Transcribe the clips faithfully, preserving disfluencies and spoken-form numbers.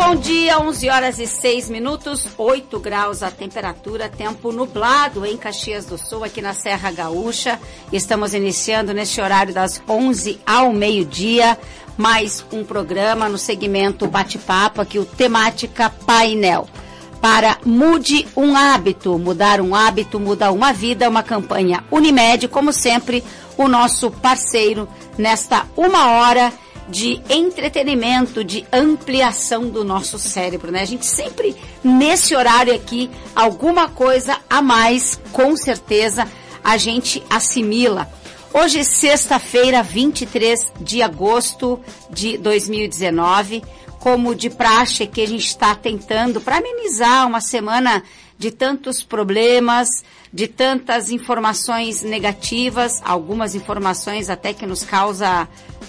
Bom dia, onze horas e seis minutos, oito graus a temperatura, tempo nublado em Caxias do Sul, aqui na Serra Gaúcha. Estamos iniciando neste horário das onze ao meio-dia, mais um programa no segmento Bate-Papo, aqui o Temática Painel. Para Mude um Hábito, mudar um hábito, muda uma vida, uma campanha Unimed, como sempre, o nosso parceiro nesta uma hora de entretenimento, de ampliação do nosso cérebro, né? A gente sempre, nesse horário aqui, alguma coisa a mais, com certeza, a gente assimila. Hoje, sexta-feira, vinte e três de agosto de dois mil e dezenove, como de praxe que a gente está tentando para amenizar uma semana de tantos problemas, de tantas informações negativas, algumas informações até que nos causa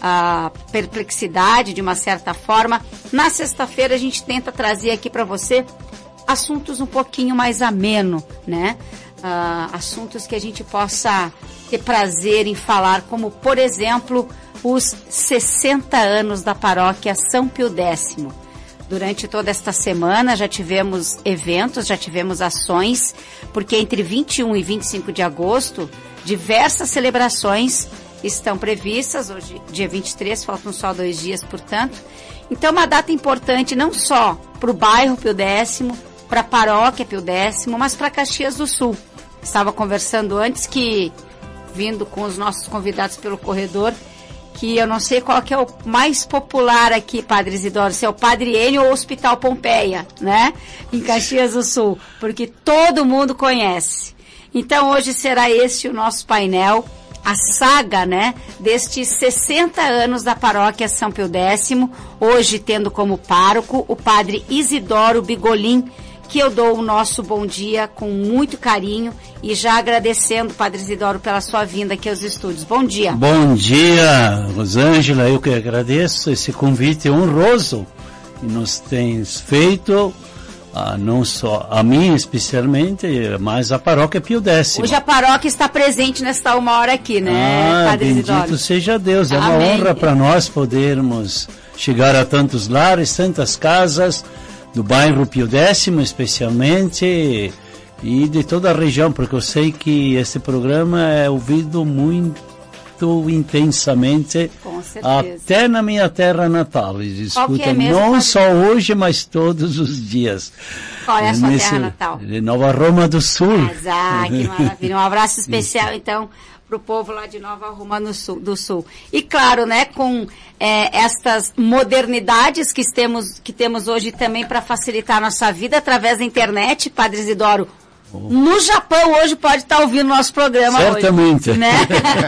a perplexidade de uma certa forma. Na sexta-feira a gente tenta trazer aqui para você assuntos um pouquinho mais ameno, né? Uh, assuntos que a gente possa ter prazer em falar, como por exemplo os sessenta anos da paróquia São Pio Décimo. Durante toda esta semana já tivemos eventos, já tivemos ações, porque entre vinte e um e vinte e cinco de agosto, diversas celebrações estão previstas. Hoje, dia vinte e três, faltam só dois dias, portanto. Então, uma data importante não só para o bairro Pio Décimo, para a paróquia Pio Décimo, mas para Caxias do Sul. Estava conversando antes que, vindo com os nossos convidados pelo corredor, que eu não sei qual que é o mais popular aqui, Padre Isidoro, se é o Padre Enio ou o Hospital Pompeia, né? Em Caxias do Sul, porque todo mundo conhece. Então, hoje será esse o nosso painel, a saga, né, destes sessenta anos da paróquia São Pio Décimo, hoje tendo como pároco o Padre Isidoro Bigolin, que eu dou o nosso bom dia com muito carinho e já agradecendo, Padre Isidoro, pela sua vinda aqui aos estúdios. Bom dia. Bom dia, Rosângela. Eu que agradeço esse convite honroso que nos tens feito, ah, não só a mim especialmente, mas a paróquia Pio Décimo. Hoje a paróquia está presente nesta uma hora aqui, né, ah, Padre Isidoro? Bendito seja Deus. É Amém. Uma honra para nós podermos chegar a tantos lares, tantas casas, do bairro Pio Décimo especialmente, e de toda a região, porque eu sei que esse programa é ouvido muito intensamente, até na minha terra natal. Eles escutam é mesmo, não pode... só hoje, mas todos os dias. Qual é a sua Nesse, terra natal? De Nova Roma do Sul. Ah, que maravilha. Um abraço especial, então, para o povo lá de Nova Roma no sul, do Sul. E claro, né, com é, estas modernidades que temos, que temos hoje também para facilitar a nossa vida através da internet, Padre Isidoro, oh. no Japão hoje pode estar ouvindo nosso programa. Certamente. Hoje, né?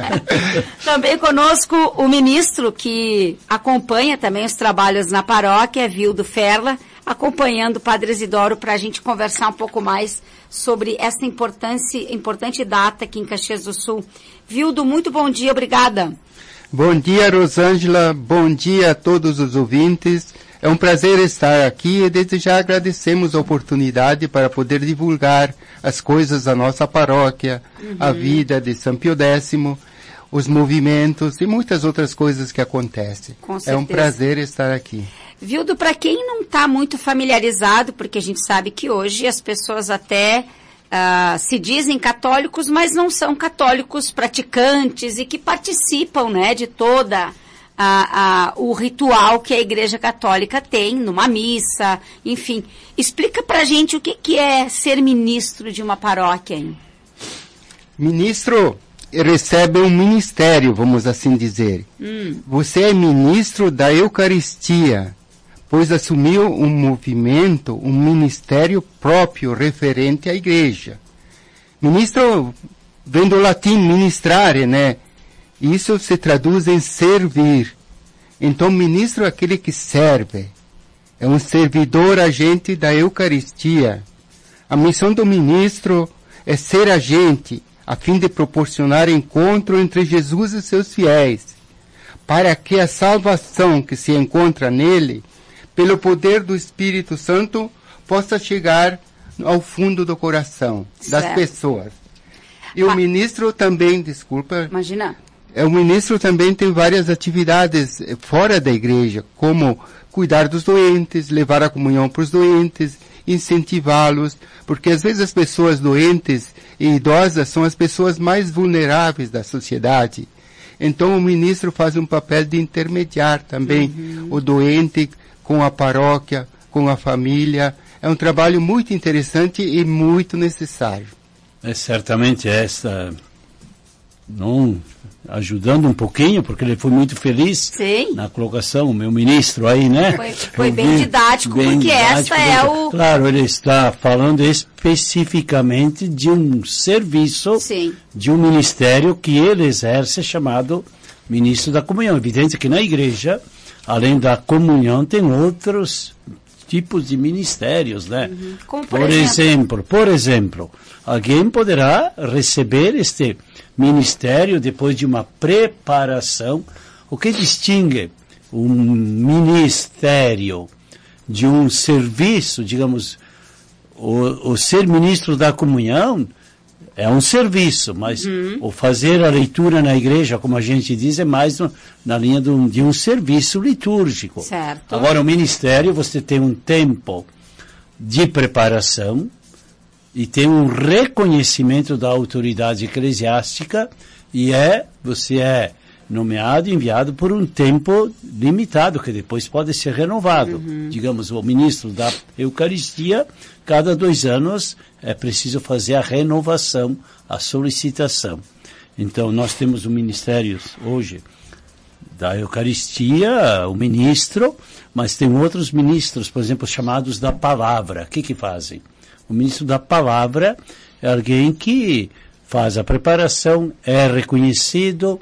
Também conosco o ministro que acompanha também os trabalhos na paróquia, Vildo Ferla, acompanhando o Padre Isidoro para a gente conversar um pouco mais sobre essa importante data aqui em Caxias do Sul. Vildo, muito bom dia, obrigada. Bom dia, Rosângela, bom dia a todos os ouvintes. É um prazer estar aqui e desde já agradecemos a oportunidade para poder divulgar as coisas da nossa paróquia, uhum. a vida de São Pio Décimo, os movimentos e muitas outras coisas que acontecem. Com certeza. É um prazer estar aqui. Vildo, para quem não está muito familiarizado, porque a gente sabe que hoje as pessoas até uh, se dizem católicos, mas não são católicos praticantes e que participam, né, de toda a, a, o ritual que a Igreja Católica tem numa missa, enfim. Explica para a gente o que, que é ser ministro de uma paróquia, hein? Ministro recebe um ministério, vamos assim dizer. Hum. Você é ministro da Eucaristia, pois assumiu um movimento, um ministério próprio referente à igreja. Ministro vem do latim ministrare, né? Isso se traduz em servir. Então, ministro é aquele que serve. É um servidor agente da Eucaristia. A missão do ministro é ser agente, a fim de proporcionar encontro entre Jesus e seus fiéis, para que a salvação que se encontra nele, pelo poder do Espírito Santo, possa chegar ao fundo do coração das certo. pessoas. E o ah. ministro também, desculpa, Imagina. O ministro também tem várias atividades fora da igreja, como cuidar dos doentes, levar a comunhão para os doentes, incentivá-los, porque às vezes as pessoas doentes e idosas são as pessoas mais vulneráveis da sociedade. Então o ministro faz um papel de intermediar também uhum. o doente com a paróquia, com a família. É um trabalho muito interessante e muito necessário. É certamente esta, não ajudando um pouquinho, porque ele foi muito feliz Sim. na colocação, o meu ministro aí, né? Foi, foi bem didático, bem porque didático, esta é o... Claro, ele está falando especificamente de um serviço, Sim. de um ministério que ele exerce, chamado ministro da comunhão. Evidente que na igreja, além da comunhão, tem outros tipos de ministérios, né? Uhum. Como por, por exemplo? exemplo, por exemplo, alguém poderá receber este ministério depois de uma preparação. O que distingue um ministério de um serviço, digamos, o, o ser ministro da comunhão é um serviço, mas uhum. o fazer a leitura na igreja, como a gente diz, é mais no, na linha de um, de um serviço litúrgico. Certo. Agora, o ministério, você tem um tempo de preparação e tem um reconhecimento da autoridade eclesiástica e é, você é nomeado, enviado por um tempo limitado, que depois pode ser renovado. Uhum. Digamos, o ministro da Eucaristia, cada dois anos é preciso fazer a renovação, a solicitação. Então, nós temos o ministério hoje da Eucaristia, o ministro, mas tem outros ministros, por exemplo, chamados da palavra. O que que fazem? O ministro da palavra é alguém que faz a preparação, é reconhecido,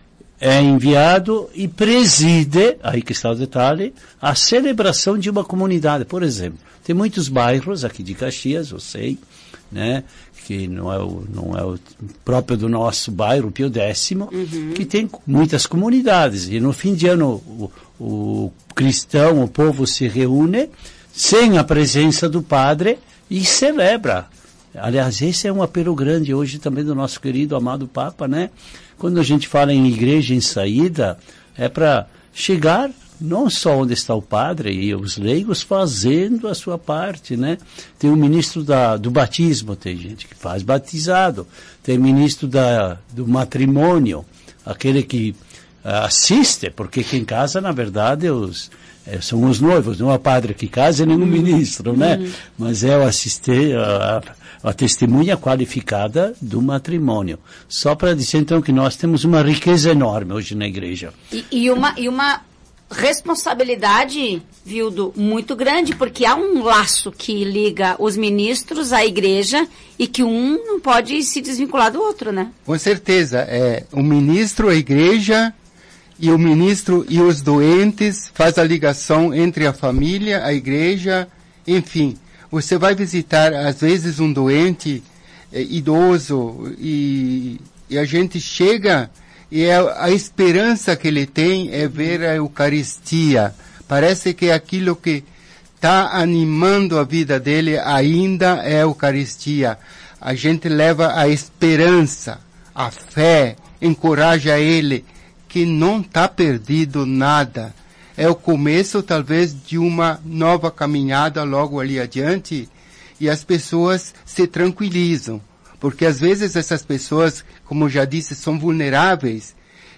é enviado e preside, aí que está o detalhe, a celebração de uma comunidade. Por exemplo, tem muitos bairros aqui de Caxias, eu sei, né, que não é o, não é o próprio do nosso bairro, Pio Décimo, uhum. que tem muitas comunidades. E no fim de ano, o, o cristão, o povo se reúne sem a presença do padre e celebra. Aliás, esse é um apelo grande hoje também do nosso querido, amado Papa, né? Quando a gente fala em igreja em saída, é para chegar não só onde está o padre e os leigos fazendo a sua parte, né? Tem o ministro da, do batismo, tem gente que faz batizado, tem o ministro da, do matrimônio, aquele que uh, assiste, porque quem casa, na verdade, os, é, são os noivos, não é o padre que casa, nem o ministro, né? Uhum. Mas é o assistir, a, a testemunha qualificada do matrimônio. Só para dizer, então, que nós temos uma riqueza enorme hoje na igreja. E, e, uma, e uma responsabilidade, Vildo, muito grande, porque há um laço que liga os ministros à igreja e que um não pode se desvincular do outro, né? Com certeza. É, o ministro, a igreja, e o ministro e os doentes faz a ligação entre a família, a igreja, enfim. Você vai visitar, às vezes, um doente é, idoso e, e a gente chega e é, a esperança que ele tem é ver a Eucaristia. Parece que aquilo que está animando a vida dele ainda é a Eucaristia. A gente leva a esperança, a fé, encoraja ele que não está perdido nada. É o começo, talvez, de uma nova caminhada logo ali adiante, e as pessoas se tranquilizam, porque às vezes essas pessoas, como já disse, são vulneráveis,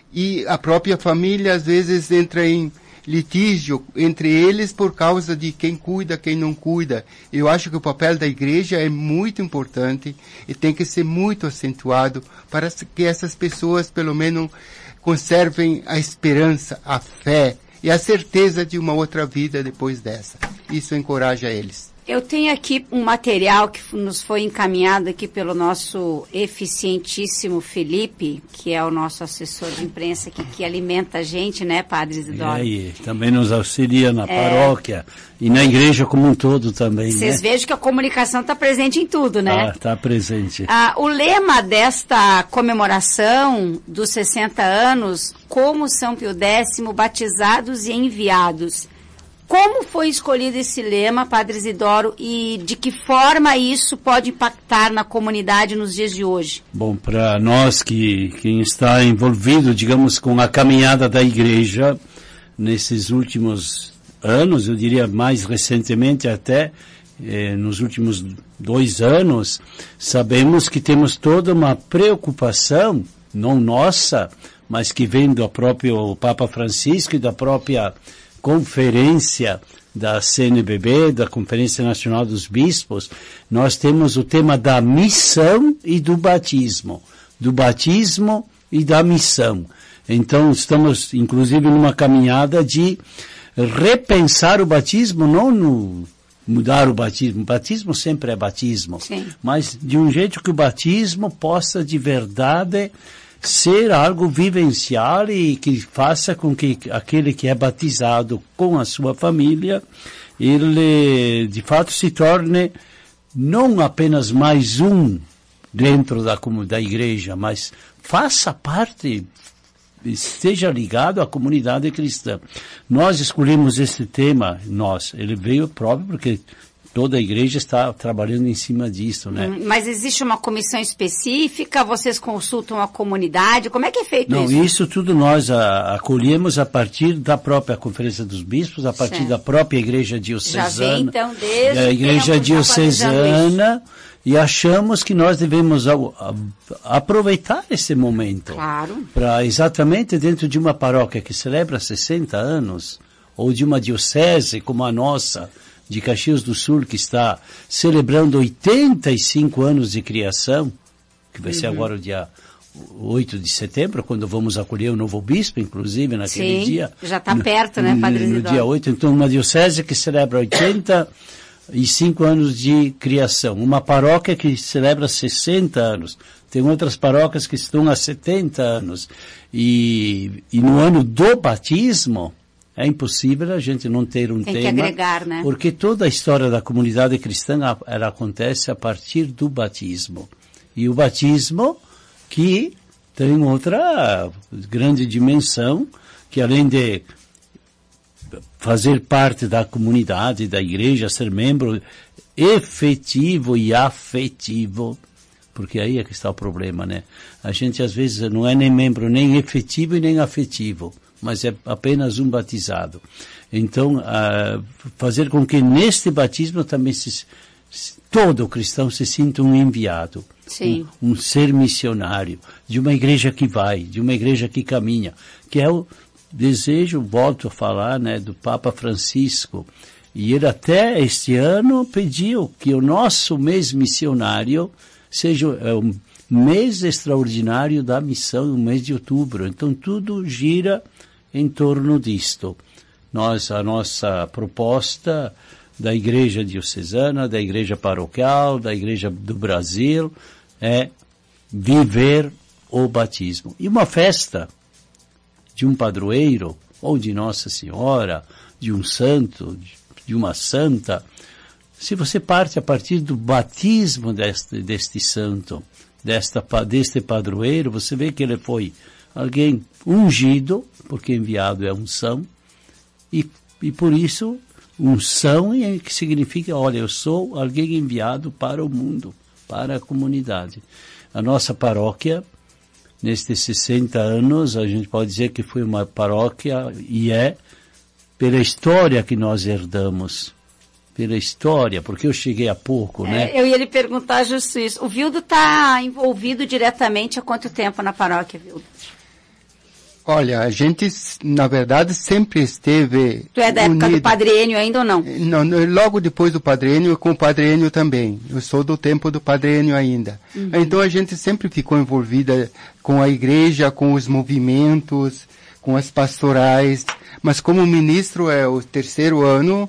e a própria família às vezes entra em litígio entre eles por causa de quem cuida, quem não cuida. Eu acho que o papel da igreja é muito importante e tem que ser muito acentuado para que essas pessoas, pelo menos, conservem a esperança, a fé, e a certeza de uma outra vida depois dessa. Isso encoraja eles. Eu tenho aqui um material que nos foi encaminhado aqui pelo nosso eficientíssimo Felipe, que é o nosso assessor de imprensa que, que alimenta a gente, né, Padre Isidoro? E aí, também nos auxilia na é... paróquia e na igreja como um todo também, Vocês né? vejam que a comunicação está presente em tudo, né? Ah, está presente. Ah, o lema desta comemoração dos sessenta anos, como São Pio Décimo, batizados e enviados. Como foi escolhido esse lema, Padre Isidoro, e de que forma isso pode impactar na comunidade nos dias de hoje? Bom, para nós que quem está envolvido, digamos, com a caminhada da igreja, nesses últimos anos, eu diria mais recentemente até, eh, nos últimos dois anos, sabemos que temos toda uma preocupação, não nossa, mas que vem do próprio Papa Francisco e da própria conferência da C N B B, da Conferência Nacional dos Bispos. Nós temos o tema da missão e do batismo, do batismo e da missão. Então estamos inclusive numa caminhada de repensar o batismo, não no mudar o batismo, o batismo sempre é batismo, Sim. mas de um jeito que o batismo possa de verdade ser algo vivencial e que faça com que aquele que é batizado com a sua família, ele de fato se torne não apenas mais um dentro da, da igreja, mas faça parte, esteja ligado à comunidade cristã. Nós escolhemos esse tema, nós, ele veio próprio porque toda a igreja está trabalhando em cima disso, né? Hum, mas existe uma comissão específica? Vocês consultam a comunidade? Como é que é feito Não, isso? Não, isso tudo nós a, acolhemos a partir da própria Conferência dos Bispos, a partir certo. da própria igreja diocesana. Já vem, então, desde a igreja tempo diocesana, e achamos que nós devemos a, a, aproveitar esse momento. Claro. Para exatamente dentro de uma paróquia que celebra sessenta anos, ou de uma diocese como a nossa, de Caxias do Sul, que está celebrando oitenta e cinco anos de criação, que vai uhum. ser agora o dia oito de setembro, quando vamos acolher o novo bispo, inclusive, naquele Sim, dia. já está perto, né, Padre Isidoro? No dia oito, então, uma diocese que celebra oitenta e cinco anos de criação. Uma paróquia que celebra sessenta anos. Tem outras paróquias que estão há setenta anos. E, e no ano do batismo, é impossível a gente não ter um Tem tema. Tem que agregar, né? Porque toda a história da comunidade cristã, ela acontece a partir do batismo. E o batismo que tem outra grande dimensão, que além de fazer parte da comunidade, da igreja, ser membro efetivo e afetivo, porque aí é que está o problema, né? A gente às vezes não é nem membro nem efetivo e nem afetivo, mas é apenas um batizado. Então, uh, fazer com que neste batismo também se, todo cristão se sinta um enviado, Sim. Um, um ser missionário, de uma igreja que vai, de uma igreja que caminha, que é o desejo, volto a falar, né, do Papa Francisco. E ele até este ano pediu que o nosso mês missionário seja é, um mês extraordinário da missão, o mês de outubro. Então tudo gira em torno disto. Nós, a nossa proposta da igreja diocesana, da igreja paroquial, da igreja do Brasil, é viver o batismo. E uma festa de um padroeiro, ou de Nossa Senhora, de um santo, de uma santa, se você parte a partir do batismo deste, deste santo, desta, deste padroeiro, você vê que ele foi alguém ungido, porque enviado é unção, e, e por isso unção é que significa, olha, eu sou alguém enviado para o mundo, para a comunidade. A nossa paróquia, nestes sessenta anos, a gente pode dizer que foi uma paróquia, e é, pela história que nós herdamos, pela história, porque eu cheguei há pouco, é, né? Eu ia lhe perguntar justo isso. O Vildo está envolvido diretamente há quanto tempo na paróquia, Vildo? Olha, a gente, na verdade, sempre esteve Tu é da época unido. do Padre Enio ainda ou não? Não, logo depois do Padre Enio, com o Padre Enio também. Eu sou do tempo do Padre Enio ainda. Uhum. Então a gente sempre ficou envolvida com a igreja, com os movimentos, com as pastorais. Mas como ministro é o terceiro ano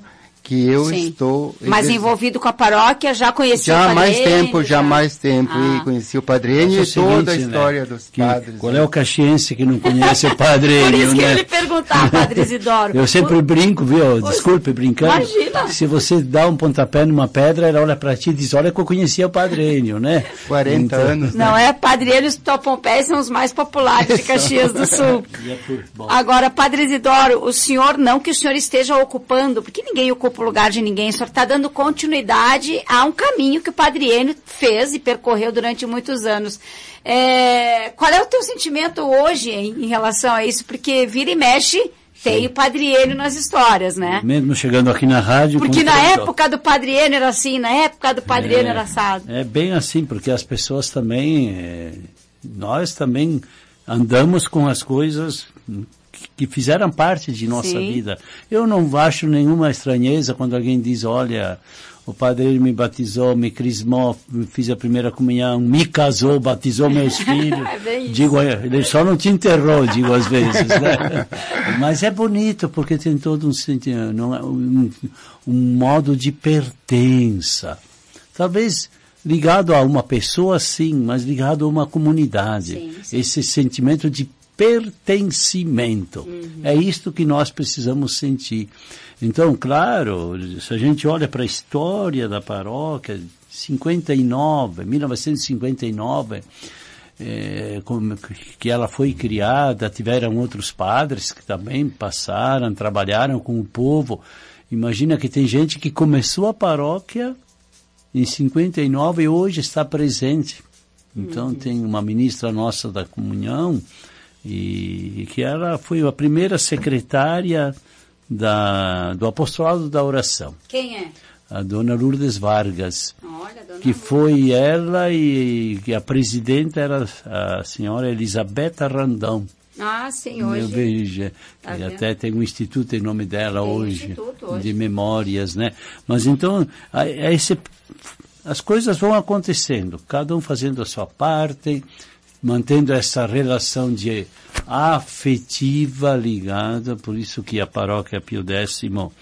que eu Sim. estou... Mas envolvido com a paróquia, já conhecia já o padre mais Enio? tempo, já, já mais tempo, ah. e conheci o Padre Enio e toda seguinte, a história, né, dos que, padres. Qual né? é o caxiense que não conhece o Padre Enio, Por isso que né? eu lhe perguntar, Padre Isidoro. Eu sempre o... brinco, viu? Desculpe, brincando. Imagina. Se você dá um pontapé numa pedra, ela olha para ti e diz, olha que eu conhecia o Padre Enio, né? quarenta então, anos. Não né? é, Padre Enio e os Topompés são os mais populares de Caxias do Sul. Agora, Padre Isidoro, o senhor, não que o senhor esteja ocupando, porque ninguém ocupa o lugar de ninguém, o senhor está dando continuidade a um caminho que o Padre Enio fez e percorreu durante muitos anos. É, qual é o teu sentimento hoje em, em relação a isso? Porque vira e mexe, tem Sim. o Padre Enio nas histórias, né? Mesmo chegando aqui na rádio... Porque na época do Padre Enio era assim, na época do Padre é, Enio era assado. É bem assim, porque as pessoas também, é, nós também andamos com as coisas que fizeram parte de nossa Sim. vida. Eu não acho nenhuma estranheza quando alguém diz, olha, o Padre Enio me batizou, me crismou, fiz a primeira comunhão, me casou, batizou meus filhos. É digo, ele só não te enterrou, digo às vezes, né? Mas é bonito porque tem todo um, um, um modo de pertença. Talvez ligado a uma pessoa, sim, mas ligado a uma comunidade. Sim, sim. Esse sentimento de pertencimento. Uhum. É isto que nós precisamos sentir. Então, claro, se a gente olha para a história da paróquia, cinquenta e nove, mil novecentos e cinquenta e nove, é, como, que ela foi criada, tiveram outros padres que também passaram, trabalharam com o povo. Imagina que tem gente que começou a paróquia em cinquenta e nove e hoje está presente. Então, uhum. tem uma ministra nossa da comunhão, e que ela foi a primeira secretária da, do apostolado da oração. Quem é? A dona Lourdes Vargas. Olha, dona que foi Lourdes. Ela e, e a presidenta era a senhora Elisabetta Randão. Ah, sim, hoje. Eu vejo, tá e até tem um instituto em nome dela hoje, hoje, de memórias, né? Mas então, a, a esse, as coisas vão acontecendo, cada um fazendo a sua parte, mantendo essa relação de afetiva ligada, por isso que a paróquia Pio Décimo,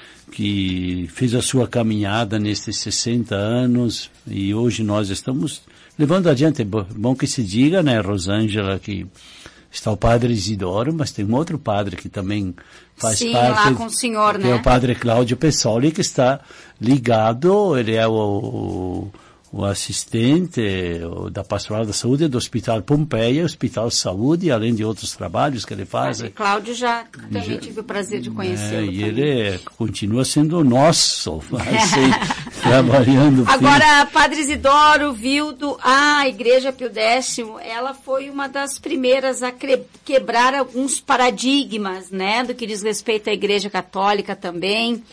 que fez a sua caminhada nestes sessenta anos, e hoje nós estamos levando adiante, é bom que se diga, né, Rosângela, que está o Padre Isidoro, mas tem um outro padre que também faz Sim, parte. lá com o senhor, que né? É o Padre Cláudio Pessoli, que está ligado, ele é o, o o assistente da Pastoral da Saúde do Hospital Pompeia, Hospital Saúde, além de outros trabalhos que ele faz. Ah, Cláudio já também já, tive o prazer de conhecê-lo. É, e ele é, continua sendo nosso, assim, trabalhando. Agora, Padre Isidoro, Vildo, a Igreja Pio Décimo, ela foi uma das primeiras a quebrar alguns paradigmas, né, do que diz respeito à Igreja Católica também.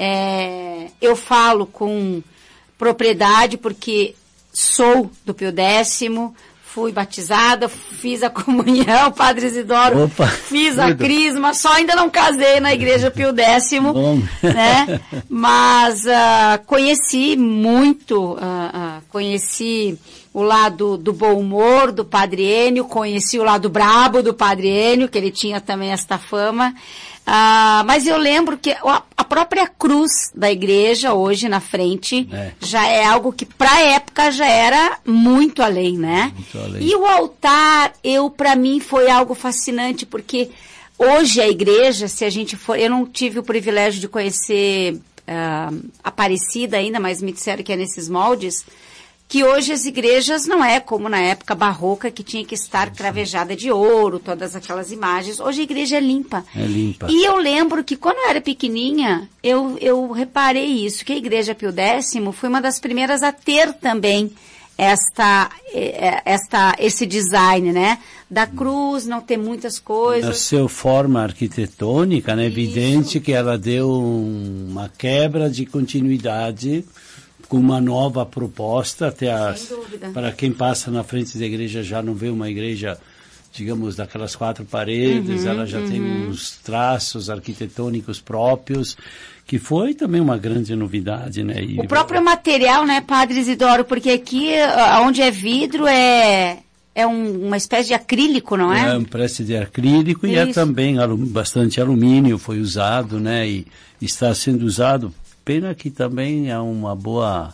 É, eu falo com propriedade, porque sou do Pio Décimo, fui batizada, fiz a comunhão, Padre Isidoro, Opa, fiz a crisma, só ainda não casei na Igreja Pio Décimo, né? Mas uh, conheci muito, uh, uh, conheci o lado do bom humor do Padre Enio, conheci o lado brabo do Padre Enio, que ele tinha também esta fama. Ah, mas eu lembro que a, a própria cruz da igreja hoje na frente é. já é algo que para a época já era muito além, né? Muito além. E o altar, eu para mim foi algo fascinante, porque hoje a igreja, se a gente for, eu não tive o privilégio de conhecer uh, Aparecida ainda, mas me disseram que é nesses moldes, que hoje as igrejas não é como na época barroca, que tinha que estar cravejada de ouro, todas aquelas imagens. Hoje a igreja é limpa. É limpa. E eu lembro que quando eu era pequenininha, eu, eu reparei isso, que a Igreja Pio Décimo foi uma das primeiras a ter também esta, esta, esse design, né? Da cruz, não ter muitas coisas. Na sua forma arquitetônica, né? Evidente que ela deu uma quebra de continuidade com uma nova proposta, até as, para quem passa na frente da igreja já não vê uma igreja, digamos, daquelas quatro paredes, uhum, ela já uhum. tem uns traços arquitetônicos próprios, que foi também uma grande novidade, né? E o próprio material, né, Padre Isidoro, porque aqui, onde é vidro, é... É um, uma espécie de acrílico, não é? É uma espécie de acrílico. Isso. E é também alu, bastante alumínio foi usado, né? E está sendo usado Pena que também é uma boa...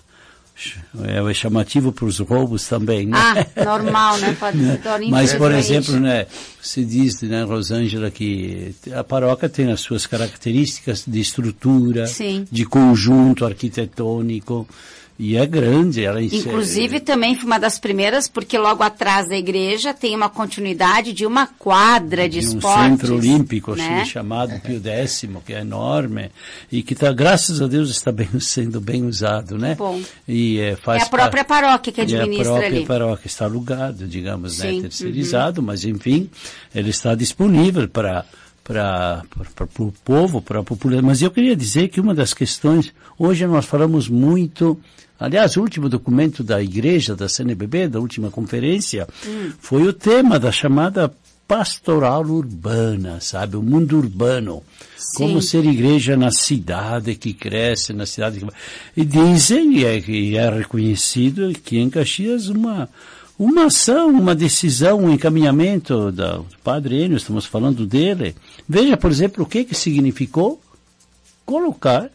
É chamativo para os roubos também, né? Ah, normal, né? Pode ser. Mas, por exemplo, né, se diz, né, Rosângela, que a paróquia tem as suas características de estrutura, sim, de conjunto arquitetônico, e é grande. Ela Inclusive, é... também foi uma das primeiras, porque logo atrás da igreja tem uma continuidade de uma quadra de, de um esportes. Um centro olímpico, né? Assim, chamado Pio Décimo, que é enorme, e que, tá, graças a Deus, está bem, sendo bem usado, né? Bom. E, é, faz é a própria par... paróquia que administra ali. É a própria ali. paróquia, está alugado, digamos, Sim. né? Terceirizado, uhum. Mas, enfim, ele está disponível para... para o povo, para a população. Mas eu queria dizer que uma das questões, hoje nós falamos muito, aliás, o último documento da igreja, da C N B B, da última conferência, hum. foi o tema da chamada pastoral urbana, sabe, o mundo urbano. Sim. Como ser igreja na cidade que cresce, na cidade que... E dizem, e é, e é reconhecido, que em Caxias uma... Uma ação, uma decisão, um encaminhamento da, do Padre Enio, estamos falando dele. Veja, por exemplo, o que que significou colocar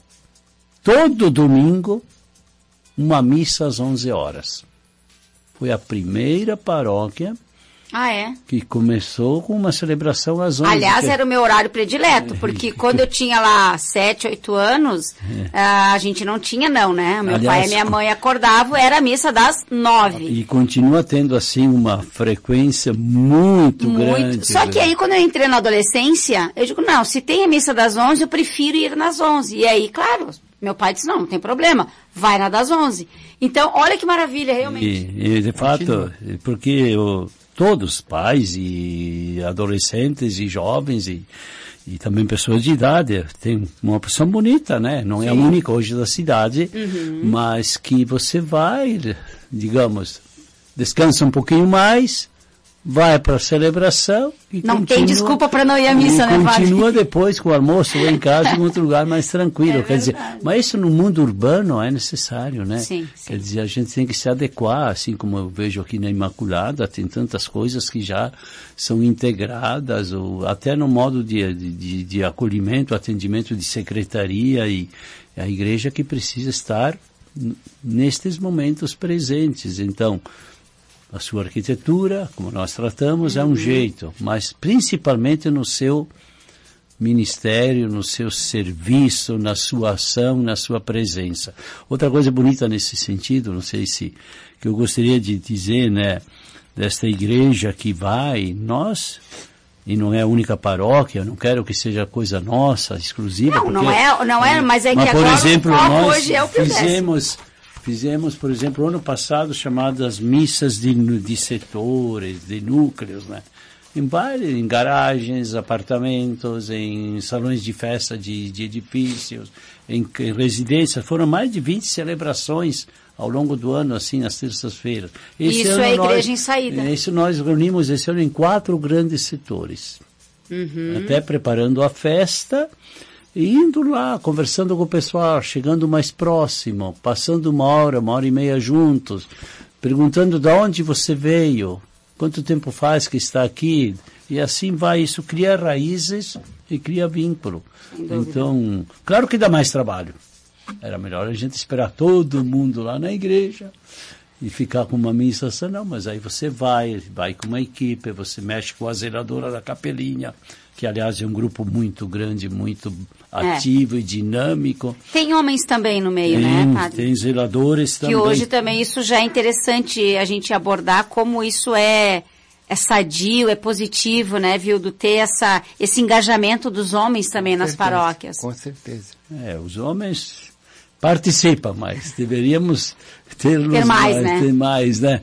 todo domingo uma missa às onze horas. Foi a primeira paróquia ah, é? que começou com uma celebração às onze. Aliás, que... era o meu horário predileto, porque quando eu tinha lá sete, oito anos, é. a gente não tinha não, né? Meu Aliás, pai e minha mãe acordavam, era a missa das nove. E continua tendo, assim, uma frequência muito, muito grande. Só que aí, quando eu entrei na adolescência, eu digo, não, se tem a missa das onze, eu prefiro ir nas onze. E aí, claro, meu pai disse, não, não tem problema, vai na das onze. Então, olha que maravilha, realmente. E, e de fato, continua. Porque eu... Todos, pais e adolescentes e jovens e, e também pessoas de idade, tem uma opção bonita, né? Não Sim. é a única hoje da cidade, uhum. mas que você vai, digamos, descansa um pouquinho mais, vai para a celebração e não continua, tem desculpa para não ir à missa, né, padre? Continua depois com o almoço ou em casa em outro lugar mais tranquilo. É quer dizer, mas isso no mundo urbano é necessário, né? Sim, sim. Quer dizer, a gente tem que se adequar, assim como eu vejo aqui na Imaculada, tem tantas coisas que já são integradas, ou até no modo de, de, de acolhimento, atendimento de secretaria, e a igreja que precisa estar nestes momentos presentes. Então, a sua arquitetura, como nós tratamos, uhum. é um jeito, mas principalmente no seu ministério, no seu serviço, na sua ação, na sua presença. Outra coisa bonita nesse sentido, não sei se, que eu gostaria de dizer, né, desta igreja que vai, nós, e não é a única paróquia, não quero que seja coisa nossa, exclusiva. Não, porque, não é, não é, mas é mas, que por agora exemplo, o foco nós hoje é o que fizemos... Fizemos, por exemplo, ano passado, chamadas missas de, de setores, de núcleos, né? Em bares, em garagens, apartamentos, em salões de festa de, de edifícios, em, em residências. Foram mais de vinte celebrações ao longo do ano, assim, nas terças-feiras. Isso é a igreja nós, em saída. Isso nós reunimos esse ano em quatro grandes setores. Uhum. Até preparando a festa... E indo lá, conversando com o pessoal, chegando mais próximo, passando uma hora, uma hora e meia juntos, perguntando de onde você veio, quanto tempo faz que está aqui, e assim vai, isso cria raízes e cria vínculo. Então, claro que dá mais trabalho. Era melhor a gente esperar todo mundo lá na igreja e ficar com uma missa só, não, mas aí você vai, vai com uma equipe, você mexe com a zeladora da capelinha, que aliás é um grupo muito grande, muito ativo é. e dinâmico. Tem homens também no meio, tem, né, padre? Tem zeladores também. Que hoje também isso já é interessante a gente abordar, como isso é, é sadio, é positivo, né, viu, do ter essa, esse engajamento dos homens também com nas certeza, paróquias. Com certeza. É, os homens participam, mas deveríamos ter mais, mais, né? ter mais, né?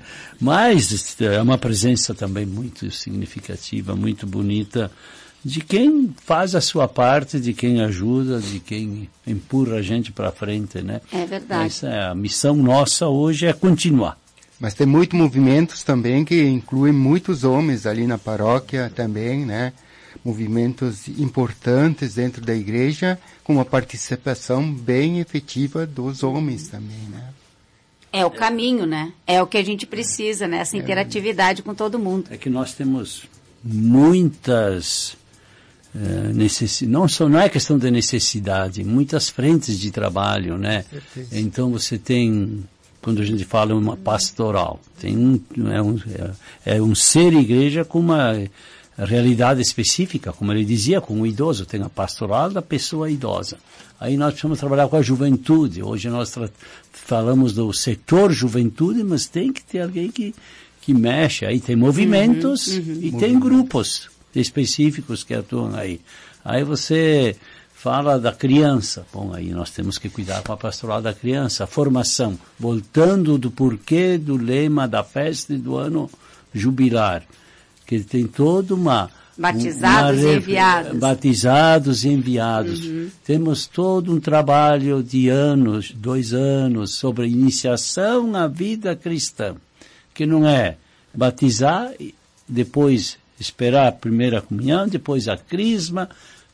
Mas é uma presença também muito significativa, muito bonita, de quem faz a sua parte, de quem ajuda, de quem empurra a gente para frente, né? É verdade. Essa é a missão nossa hoje, é continuar. Mas tem muitos movimentos também que incluem muitos homens ali na paróquia também, né? Movimentos importantes dentro da igreja, com uma participação bem efetiva dos homens também, né? É o caminho, né? É o que a gente precisa, né? Essa interatividade é, com todo mundo. É que nós temos muitas... uh, necess... não só não é questão de necessidade, muitas frentes de trabalho, né? Então você tem, quando a gente fala uma pastoral, tem um é um, é um ser igreja com uma realidade específica, como ele dizia, com o idoso, tem a pastoral da pessoa idosa. Aí nós precisamos trabalhar com a juventude. Hoje nós tra- falamos do setor juventude, mas tem que ter alguém que, que mexe. Aí tem movimentos uhum, uhum. e tem grupos específicos que atuam aí. Aí você fala da criança. Bom, aí nós temos que cuidar com a pastoral da criança. A formação, voltando do porquê do lema da festa do ano jubilar, que tem toda uma... Batizados uma, e enviados. Batizados e enviados. Uhum. Temos todo um trabalho de anos, dois anos, sobre iniciação à vida cristã, que não é batizar, depois esperar a primeira comunhão, depois a crisma,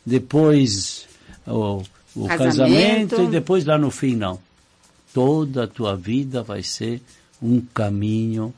depois o, o casamento. casamento e depois lá no fim, não. Toda a tua vida vai ser um caminho,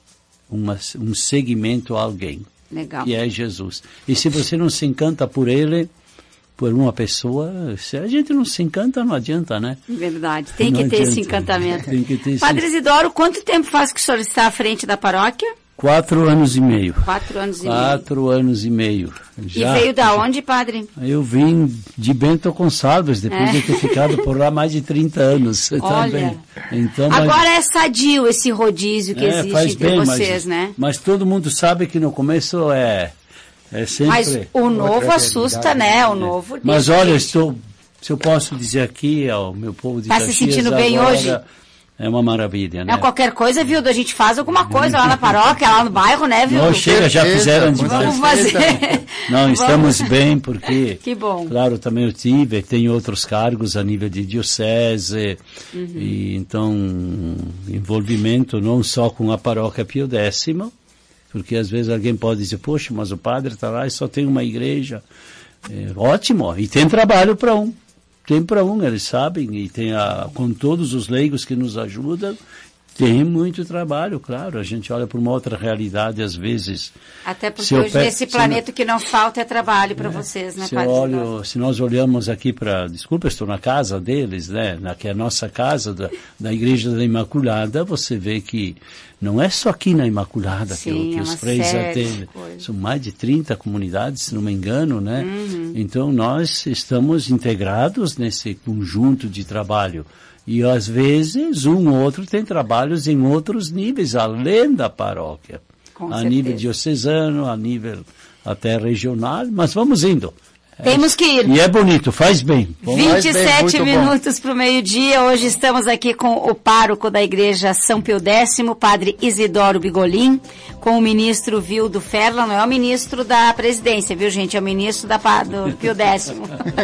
Uma, um seguimento a alguém, Legal. que é Jesus. E se você não se encanta por ele, por uma pessoa, se a gente não se encanta, não adianta, né? Verdade, tem não que ter adianta. esse encantamento. Tem que ter Padre esse... Isidoro, quanto tempo faz que o senhor está à frente da paróquia? Quatro anos e meio. Quatro anos e meio. Quatro anos e meio. Já, e veio da onde, padre? Eu vim de Bento Gonçalves, depois é. de ter ficado por lá mais de trinta anos. Olha. Também. Então, Agora mas, é sadio esse rodízio que é, existe faz entre bem, vocês, mas, né? Mas todo mundo sabe que no começo é, é sempre... Mas o novo assusta, né? O novo... É. Mas olha, estou, se eu posso dizer aqui ao meu povo de Caxias... Está se sentindo bem agora, hoje? É uma maravilha, né? Não, qualquer coisa, Vildo, a gente faz alguma coisa lá na paróquia, lá no bairro, né, Vildo? Não, chega, já fizeram demais. Vamos fazer. Não, estamos bem, porque... Que bom. Claro, também eu tive, tenho outros cargos a nível de diocese, uhum. e então, envolvimento não só com a paróquia Pio Décimo, porque às vezes alguém pode dizer, poxa, mas o padre está lá e só tem uma igreja. É, ótimo, e tem trabalho para um. Tem para um, eles sabem, e tem a, com todos os leigos que nos ajudam, tem muito trabalho, claro. A gente olha para uma outra realidade, às vezes. Até porque hoje, pe... nesse planeta, o que não falta é trabalho para é, vocês, né, se Padre? Olho, se nós olhamos aqui para... Desculpa, estou na casa deles, né? Na, que é a nossa casa, da, da Igreja da Imaculada, você vê que não é só aqui na Imaculada Sim, que, que é os freis atendem. São mais de trinta comunidades, se não me engano, né? Uhum. Então, nós estamos integrados nesse conjunto de trabalho. E, às vezes, um ou outro tem trabalhos em outros níveis, além da paróquia. Com a certeza. nível diocesano, a nível até regional, mas vamos indo. Temos que ir. E é bonito, faz bem. vinte e sete minutos para o meio-dia. Hoje estamos aqui com o pároco da Igreja São Pio Décimo, Padre Isidoro Bigolin, com o ministro Vildo Ferla. Não é o ministro da presidência, viu, gente? É o ministro da, do Pio Décimo.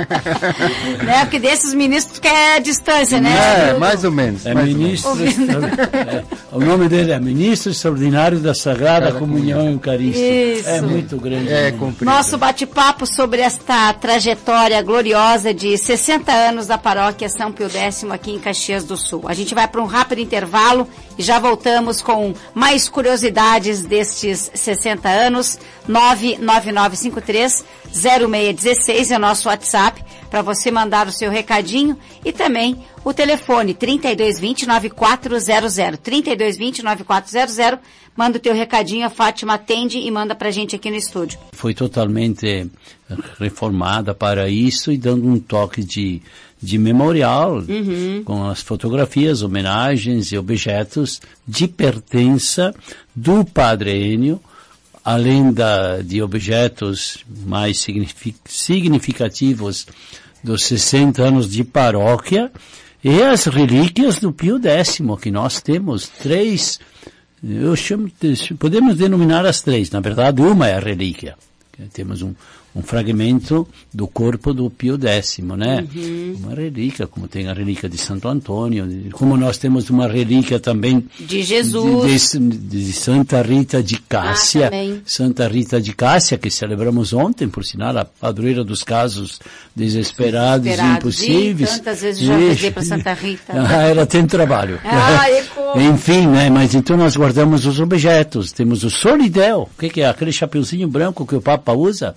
Né? Porque desses ministros que é a distância, né? É, Vildo? mais ou menos. É mais ministro. Ou menos. É, o nome dele é Ministro Extraordinário da Sagrada Cada Comunhão comunhão. Eucarística. Isso. É muito grande. É comprido. Nosso bate-papo sobre esta trajetória gloriosa de sessenta anos da paróquia São Pio Décimo aqui em Caxias do Sul. A gente vai para um rápido intervalo e já voltamos com mais curiosidades destes sessenta anos. nove nove nove cinco três zero seis um seis é o nosso WhatsApp para você mandar o seu recadinho e também o telefone trinta e dois vinte, noventa e quatro zero zero. trinta e dois vinte, noventa e quatro zero zero. Manda o teu recadinho, a Fátima atende e manda pra gente aqui no estúdio. Foi totalmente reformada para isso e dando um toque de, de memorial, uhum. com as fotografias, homenagens e objetos de pertença do Padre Ennio, além da, de objetos mais significativos dos sessenta anos de paróquia, e as relíquias do Pio Décimo, que nós temos três, eu chamo, podemos denominar as três, na verdade uma é a relíquia. Temos um, um fragmento do corpo do Pio Décimo, né? Uhum. Uma relíquia, como tem a relíquia de Santo Antônio, como nós temos uma relíquia também de Jesus, de, de, de Santa Rita de Cássia, ah, Santa Rita de Cássia, que celebramos ontem, por sinal, a padroeira dos casos desesperados, desesperados e impossíveis. E tantas vezes já rezei para Santa Rita. Ah, ela tem trabalho. Ah, eco. Enfim, né? Mas então nós guardamos os objetos. Temos o solidel. O que, que é? Aquele chapeuzinho branco que o Papa usa? Ah, sim.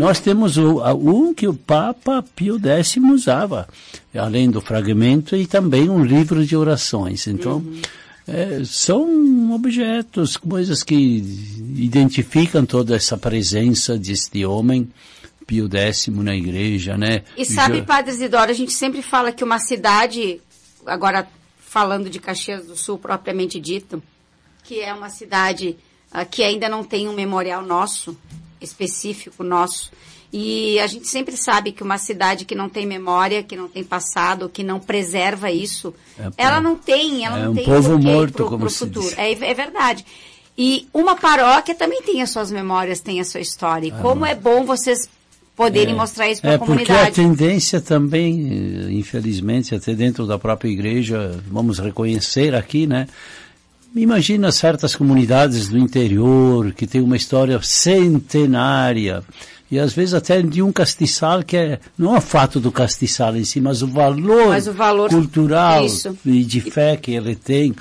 Nós temos o, a, um que o Papa Pio Décimo usava, além do fragmento, e também um livro de orações. Então, uhum. é, são objetos, coisas que identificam toda essa presença deste homem, Pio Décimo, na igreja, né? E sabe, Já... Padre Isidoro, a gente sempre fala que uma cidade, agora falando de Caxias do Sul propriamente dito, que é uma cidade uh, que ainda não tem um memorial nosso, específico nosso, e a gente sempre sabe que uma cidade que não tem memória, que não tem passado, que não preserva isso, é, ela não tem, ela é não um tem povo morto, pro, como pro se futuro. diz. É, é verdade. E uma paróquia também tem as suas memórias, tem a sua história. E ah, como é bom vocês poderem é, mostrar isso para a comunidade. É, porque a tendência também, infelizmente, até dentro da própria igreja, vamos reconhecer aqui, né? Imagina certas comunidades do interior que tem uma história centenária e às vezes até de um castiçal que é, não é o fato do castiçal em si, mas o valor, mas o valor cultural isso. e de fé que ele tem.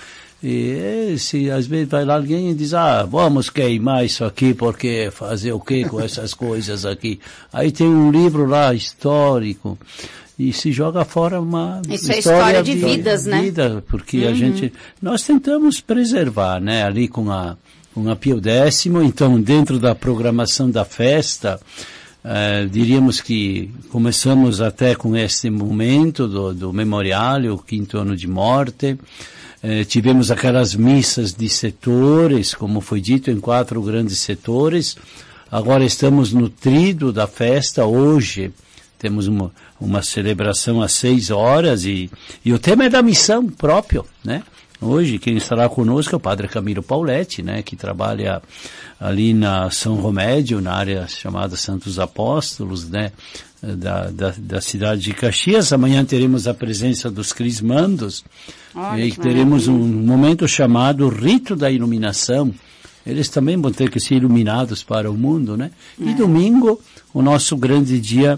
E se às vezes vai lá alguém e diz, ah, vamos queimar isso aqui porque fazer o quê com essas coisas aqui? Aí tem um livro lá histórico. E se joga fora uma Isso história, é história de vidas, né? Vida, porque uhum. a gente, nós tentamos preservar, né? Ali com a, com a Pio Décimo, então dentro da programação da festa, eh, diríamos que começamos até com este momento do, do memorial, o quinto ano de morte, eh, tivemos aquelas missas de setores, como foi dito, em quatro grandes setores, agora estamos no tríduo da festa, hoje, temos uma, uma celebração às seis horas e, e o tema é da missão próprio, né? Hoje quem estará conosco é o Padre Camilo Pauletti, né? Que trabalha ali na São Romédio, na área chamada Santos Apóstolos, né? Da, da, da cidade de Caxias. Amanhã teremos a presença dos crismandos. Olha, e teremos um momento chamado Rito da Iluminação. Eles também vão ter que ser iluminados para o mundo, né? E é. Domingo, o nosso grande dia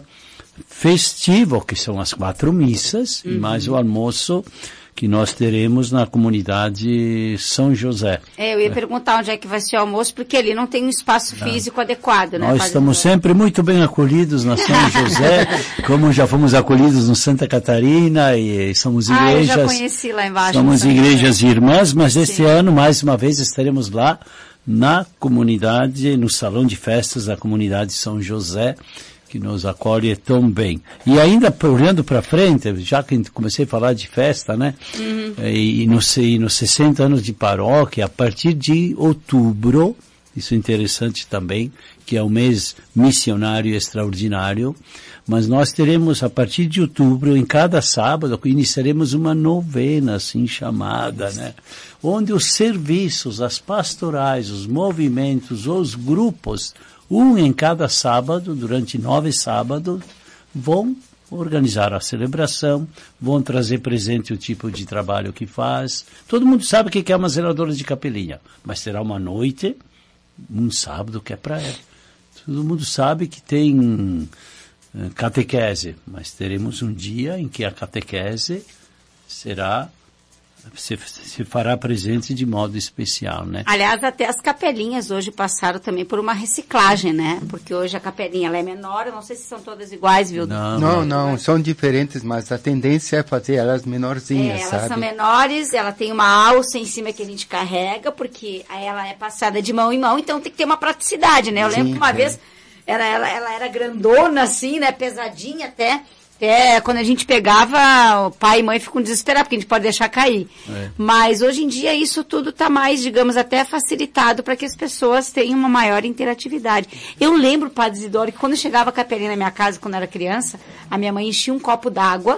festivo, que são as quatro missas, uhum. e mais o almoço que nós teremos na comunidade São José. É, eu ia é. perguntar onde é que vai ser o almoço, porque ali não tem um espaço não. físico adequado, né? Nós estamos sempre muito bem acolhidos na São José, como já fomos acolhidos no Santa Catarina, e somos igrejas... Ah, eu já conheci lá embaixo. Somos igrejas irmãs, mas este Sim. ano, mais uma vez, estaremos lá na comunidade, no salão de festas da comunidade São José, que nos acolhe tão bem. E ainda olhando para frente, já que comecei a falar de festa, né? Uhum. E, e nos no sessenta anos de paróquia, a partir de outubro, isso é interessante também, que é o mês missionário extraordinário, mas nós teremos, a partir de outubro, em cada sábado, iniciaremos uma novena, assim chamada, né? Onde os serviços, as pastorais, os movimentos, os grupos, um em cada sábado, durante nove sábados, vão organizar a celebração, vão trazer presente o tipo de trabalho que faz. Todo mundo sabe o que é uma zeladora de capelinha, mas terá uma noite, um sábado que é para ela. Todo mundo sabe que tem uh, catequese, mas teremos um dia em que a catequese será... Se, se fará presente de modo especial, né? Aliás, até as capelinhas hoje passaram também por uma reciclagem, né? Porque hoje a capelinha ela é menor, eu não sei se são todas iguais, viu? Não, não, não, são diferentes, mas a tendência é fazer elas menorzinhas, é, elas sabe? são menores, ela tem uma alça em cima que a gente carrega, porque ela é passada de mão em mão, então tem que ter uma praticidade, né? Eu Sim, lembro que uma é. vez era, ela, ela era grandona assim, né? Pesadinha até... É, quando a gente pegava, o pai e mãe ficam desesperados, porque a gente pode deixar cair. É. Mas hoje em dia isso tudo está mais, digamos, até facilitado para que as pessoas tenham uma maior interatividade. Eu lembro, Padre Isidoro, que quando chegava a capelinha na minha casa, quando eu era criança, a minha mãe enchia um copo d'água,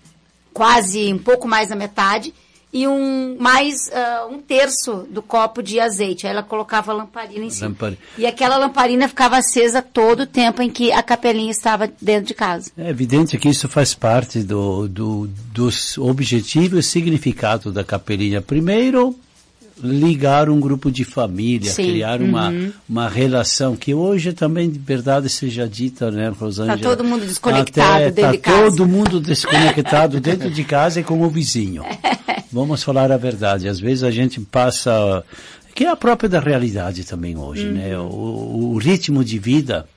quase um pouco mais da metade, e um mais uh, um terço do copo de azeite. Aí ela colocava a lamparina em cima. Lamparina. E aquela lamparina ficava acesa todo o tempo em que a capelinha estava dentro de casa. É evidente que isso faz parte do, do, dos objetivos e significado da capelinha. Primeiro, ligar um grupo de família, Sim. criar uhum. uma, uma relação, que hoje também, de verdade, seja dita, né, Rosângela? Está todo mundo desconectado Até, dentro tá de casa. Está todo mundo desconectado dentro de casa e com o vizinho. Vamos falar a verdade. Às vezes a gente passa... Que é a própria da realidade também hoje, uhum. né? O, o ritmo de vida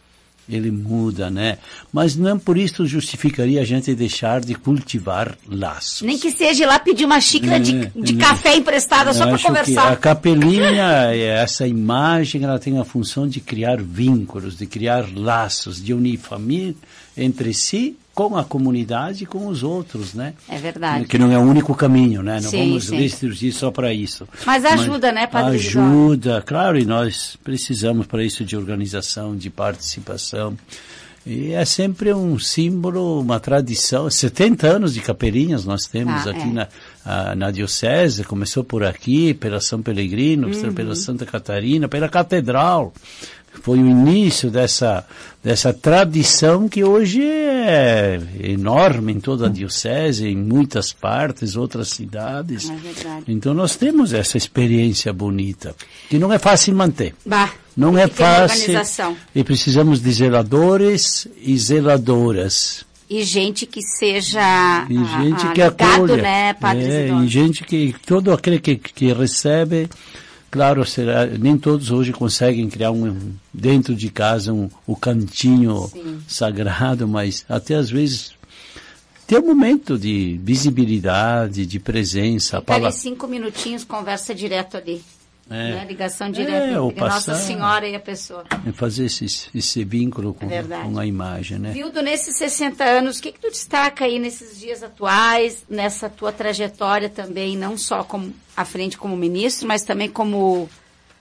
ele muda, né? Mas não por isso justificaria a gente deixar de cultivar laços. Nem que seja ir lá pedir uma xícara é, de, de é, café emprestada só para conversar. A capelinha, essa imagem, ela tem a função de criar vínculos, de criar laços, de unir família entre si, com a comunidade e com os outros, né? É verdade. Que não é o único caminho, né? Não sim, vamos sim. restringir só para isso. Mas ajuda, Mas né, Padre Ajuda, Isidoro? Claro, e nós precisamos para isso de organização, de participação. E é sempre um símbolo, uma tradição. setenta anos de capelinhas nós temos ah, aqui é. na, a, na Diocese. Começou por aqui, pela São Pelegrino, uhum. pela Santa Catarina, pela Catedral. Foi o início dessa, dessa tradição que hoje é enorme em toda a diocese, em muitas partes, outras cidades. É verdade. Então nós temos essa experiência bonita, que não é fácil manter. Bah, não é fácil. E precisamos de zeladores e zeladoras. E gente que seja e gente a, a que ligado, acolha. né, Padre é, e gente que, todo aquele que, que recebe... Claro, será, nem todos hoje conseguem criar um, dentro de casa um, um cantinho Sim. sagrado, mas até às vezes tem um momento de visibilidade, de presença. Fica ali cinco minutinhos, conversa direto ali. É. Né? Ligação direta é, entre passar, Nossa Senhora e a pessoa. É fazer esse, esse vínculo com, é com a imagem, né? Vildo, nesses sessenta anos, o que, que tu destaca aí nesses dias atuais, nessa tua trajetória também, não só como, à frente como ministro, mas também como,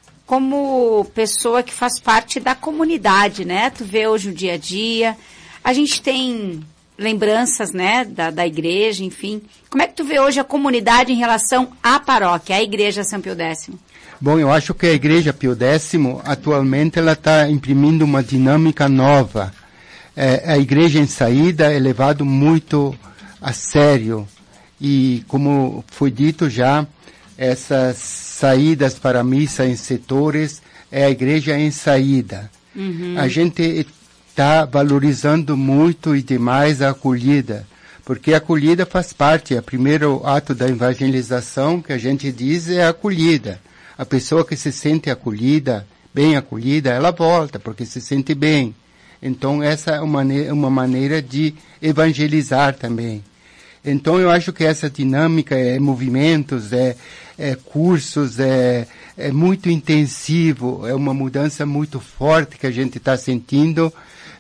como pessoa que faz parte da comunidade, né? Tu vê hoje o dia a dia, a gente tem lembranças, né, da, da igreja, enfim. Como é que tu vê hoje a comunidade em relação à paróquia, à igreja São Pio Décimo? Bom, eu acho que a Igreja Pio Décimo, atualmente, ela está imprimindo uma dinâmica nova. É, a Igreja em saída é levado muito a sério. E, como foi dito já, essas saídas para a missa em setores é a Igreja em saída. Uhum. A gente está valorizando muito e demais a acolhida, porque a acolhida faz parte. O primeiro ato da evangelização que a gente diz é a acolhida. A pessoa que se sente acolhida, bem acolhida, ela volta, porque se sente bem. Então, essa é uma, uma maneira de evangelizar também. Então, eu acho que essa dinâmica é movimentos, é, é cursos, é, é muito intensivo, é uma mudança muito forte que a gente está sentindo,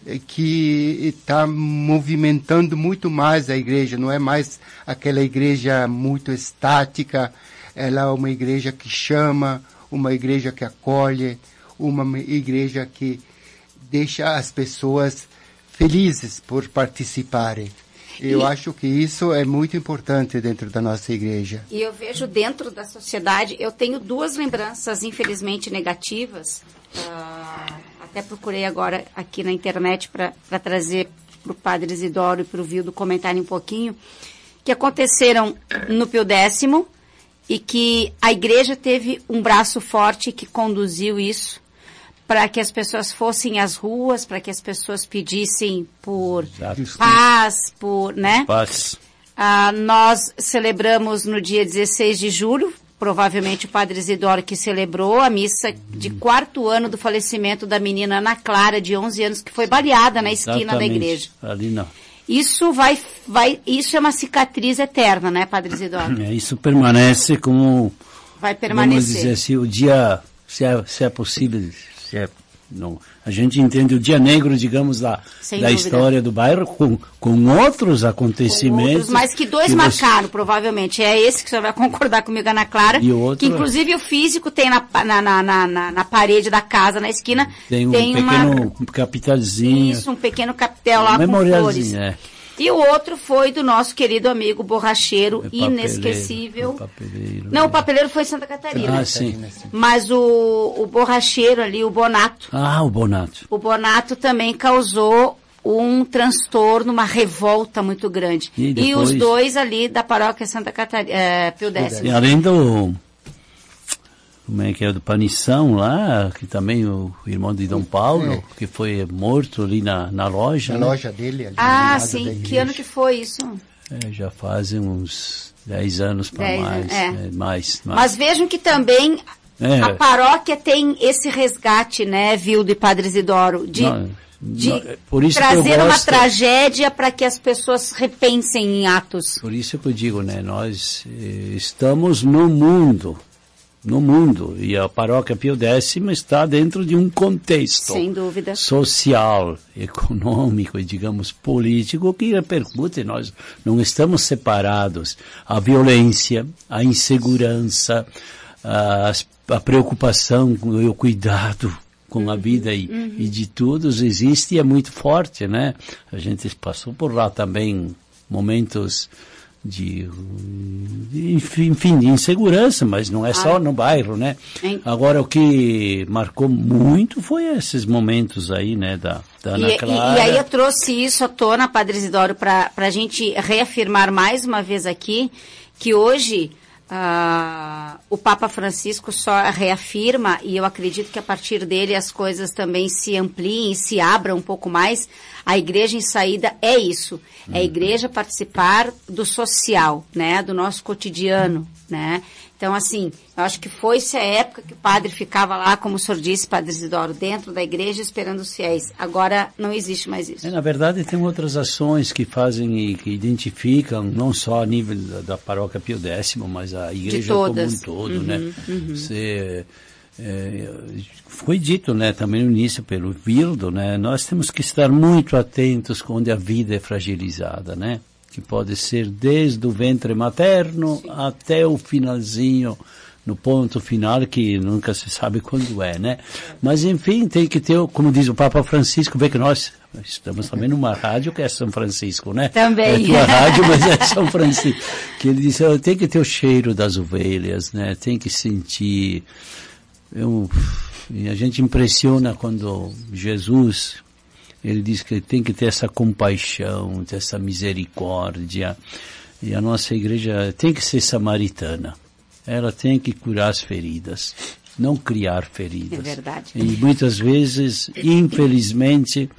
que está movimentando muito mais a igreja. Não é mais aquela igreja muito estática. Ela é uma igreja que chama, uma igreja que acolhe, uma igreja que deixa as pessoas felizes por participarem. Eu e, acho que isso é muito importante dentro da nossa igreja. E eu vejo dentro da sociedade, eu tenho duas lembranças, infelizmente, negativas. Uh, até procurei agora aqui na internet para trazer para o Padre Isidoro e para o Vildo comentarem um pouquinho, que aconteceram no Pio Décimo, e que a igreja teve um braço forte que conduziu isso para que as pessoas fossem às ruas, para que as pessoas pedissem por Exato. paz, por, né? Paz. Ah, nós celebramos no dia dezesseis de julho, provavelmente o Padre Isidoro que celebrou a missa de quarto ano do falecimento da menina Ana Clara, de onze anos, que foi baleada na esquina Exatamente. da igreja. Ali não. Isso vai, vai, isso é uma cicatriz eterna, né, Padre Isidoro? É, isso permanece como, vai permanecer. Vamos dizer assim, o dia, se é, se é possível, se é, não, a gente entende o dia negro, digamos, da, da história do bairro, com, com outros acontecimentos. Com outros, mas que dois que marcaram, você... provavelmente. É esse que o senhor vai concordar comigo, Ana Clara. E outro, que inclusive o físico tem na, na, na, na, na parede da casa, na esquina, tem um tem pequeno uma... capitalzinho. Isso, um pequeno capitel lá um com flores. É. E o outro foi do nosso querido amigo borracheiro, é inesquecível. Papeleiro, Não, o papeleiro foi Santa Catarina. Ah, sim. Mas o, o borracheiro ali, o Bonato. Ah, o Bonato. O Bonato também causou um transtorno, uma revolta muito grande. E, depois... e os dois ali da paróquia Santa Catarina, é, Pio Décimo. E além do... Como é que é, do Panição lá, que também o irmão de Dom Paulo, é. que foi morto ali na, na loja. Na né? loja dele. Ali ah, sim. Que ano que foi isso? É, já fazem uns dez anos para mais, é. É, mais, mais. Mas vejam que também é. a paróquia tem esse resgate, né, Vildo e Padre Isidoro, de Não, de por isso trazer que eu uma gosto, tragédia para que as pessoas repensem em atos. Por isso que eu digo, né, nós eh, estamos no mundo, no mundo, e a Paróquia Pio Décimo está dentro de um contexto Sem dúvida. social, econômico e, digamos, político que repercute. Nós não estamos separados. A violência, a insegurança, a, a preocupação, o cuidado com a vida e, uhum. e de todos existe e é muito forte, né? A gente passou por lá também momentos de, de enfim, de insegurança, mas não é só ah. no bairro, né? Hein? Agora, o que marcou muito foi esses momentos aí, né, da, da Ana e, Clara. E, e aí eu trouxe isso à tona, Padre Isidoro, para a gente reafirmar mais uma vez aqui que hoje Uh, o Papa Francisco só reafirma, e eu acredito que a partir dele as coisas também se ampliem e se abram um pouco mais. A igreja em saída é isso, é a igreja participar do social, né, do nosso cotidiano, né. Então, assim, eu acho que foi-se a época que o padre ficava lá, como o senhor disse, Padre Isidoro, dentro da igreja esperando os fiéis. Agora não existe mais isso. É, na verdade, tem outras ações que fazem e que identificam, não só a nível da, da Paróquia Pio Décimo, mas a igreja como um todo, uhum, né? Uhum. Você, é, foi dito, né, também no início pelo Vildo, né? Nós temos que estar muito atentos quando a vida é fragilizada, né? Que pode ser desde o ventre materno Sim. até o finalzinho, no ponto final, que nunca se sabe quando é, né? Mas, enfim, tem que ter, como diz o Papa Francisco, vê que nós estamos também numa rádio que é São Francisco, né? Também. É tua rádio, mas é São Francisco. Que ele diz, tem que ter o cheiro das ovelhas, né? Tem que sentir. Eu, a gente impressiona quando Jesus... Ele diz que tem que ter essa compaixão, ter essa misericórdia. E a nossa igreja tem que ser samaritana. Ela tem que curar as feridas, não criar feridas. É verdade. E muitas vezes, infelizmente,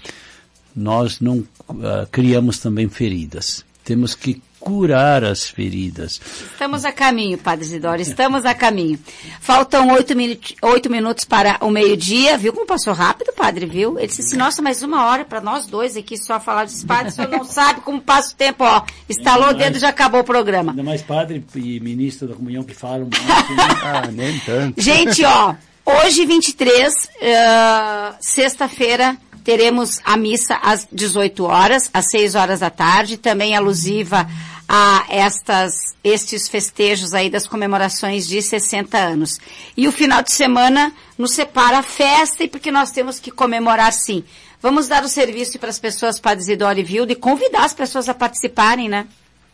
nós não uh, criamos também feridas. Temos que curar as feridas. Estamos a caminho, Padre Isidoro, estamos a caminho. Faltam oito, minutos, oito minutos para o meio-dia, viu como passou rápido, Padre, viu? Ele disse, nossa, mais uma hora para nós dois aqui só falar de Padre, o senhor não sabe como passa o tempo, ó, estalou o dedo e já acabou o programa. Ainda mais Padre e Ministro da Comunhão que falam. Ah, nem tanto. Gente, ó, hoje vinte e três, uh, sexta-feira, teremos a missa às dezoito horas, às seis horas da tarde, também alusiva a estas, estes festejos aí das comemorações de sessenta anos. E o final de semana nos separa a festa e porque nós temos que comemorar sim. Vamos dar o serviço para as pessoas, Padre Isidoro e Vildo, e convidar as pessoas a participarem, né?